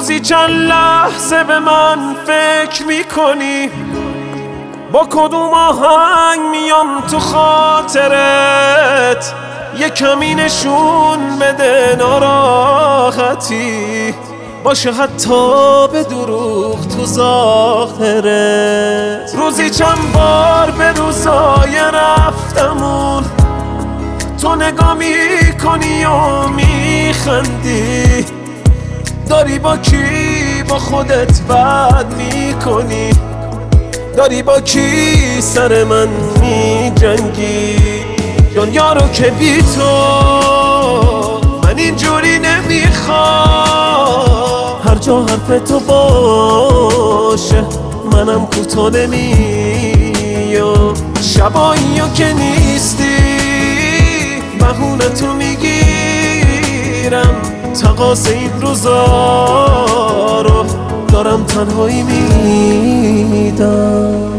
روزی چند لحظه به من فکر میکنی با کدوم آهنگ میام تو خاطرت؟ یه کمی نشون بده ناراحتی باشه حتی به دروغ تو ظاهرت. روزی چند بار به روزای رفتمون تو نگاه میکنی و میخندی، داری با کی با خودت بد میکنی؟ داری با کی سر من میجنگی؟ دنیا رو که بی تو من اینجوری نمیخوام، هر جا حرف تو باشه منم کوتاه نمیام. شباییو که نیستی بهونه تو میگیرم، تقاص این روزا رو دارم تنهایی میدم.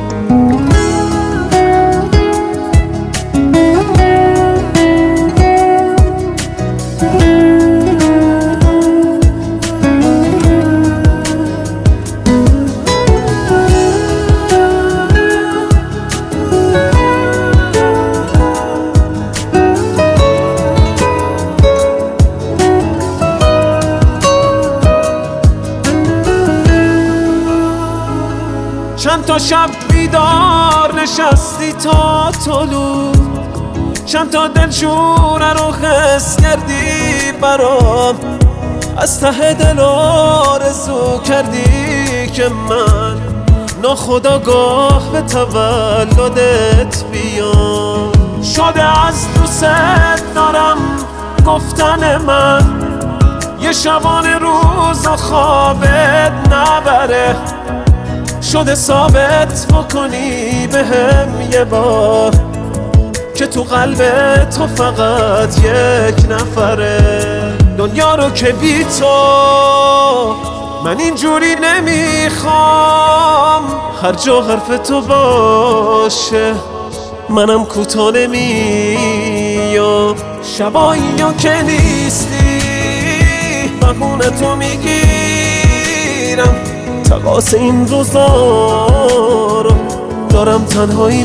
چند تا شب بیدار نشستی تا طلوع، چند تا دلشوره رو حس کردی برام، از ته دل آرزو کردی که من ناخودآگاه به تولدت بیام. شده از دوست دارم گفتن من یه شبانه روز و خوابت نبره، شده ثابت بکنی بهم یه بار که تو قلب تو فقط یک نفره. دنیا رو که بی تو من اینجوری نمیخوام، هر جا حرف تو باشه منم کوتاه نمیام. شباییو که نیستی بهونه تو میگیرم، تقاص این روزا رو دارم تنهایی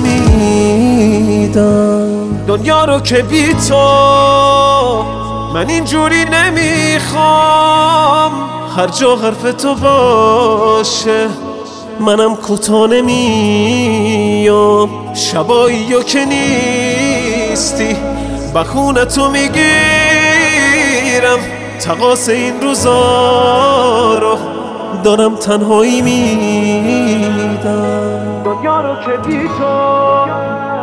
میدم. دنیا رو که بی تو من اینجوری نمیخوام، هر جا حرف تو باشه منم کوتاه نمیام. شباییو که نیستی بهونه تو میگیرم، تقاص این روزا رو دارم تنهایی میدم. دنیا رو که بی تو